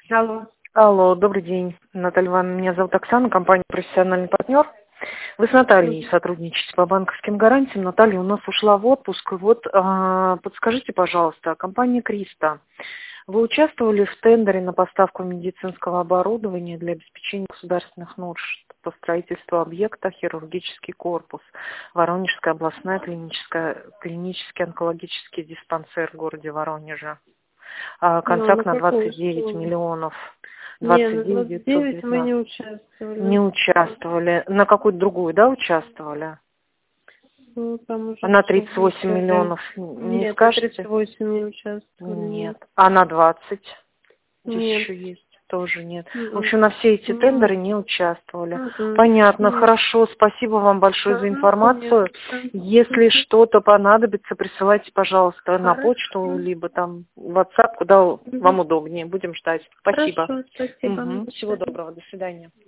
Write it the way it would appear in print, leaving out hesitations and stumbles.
Алло. Алло, добрый день, Наталья Ивановна. Меня зовут Оксана, компания «Профессиональный партнер». Вы с Натальей сотрудничаете по банковским гарантиям. Наталья у нас ушла в отпуск. И вот подскажите, пожалуйста, компания «Криста». Вы участвовали в тендере на поставку медицинского оборудования для обеспечения государственных нужд по строительству объекта «Хирургический корпус», Воронежская областная клинический онкологический диспансер в городе Воронеже. Контракт на 29 миллионов. Нет, на 29 29 мы 919. не участвовали. Не участвовали. На какую-то другую, да, участвовали? Ну, там уже На 38 миллионов не Нет, скажете? 38 не участвовали. Нет. А на 20? Здесь Нет. еще есть. Тоже нет. Мгм. В общем, на все эти Мгм. тендеры не участвовали. Мгм. Понятно, Нет. хорошо. Спасибо вам большое за информацию. Конечно. Если Мгм. что-то понадобится, присылайте, пожалуйста, на почту, Хорошо. либо там в WhatsApp, куда Мгм. вам удобнее. Будем ждать. Спасибо. Хорошо, спасибо. До Всего свидания. доброго. До свидания.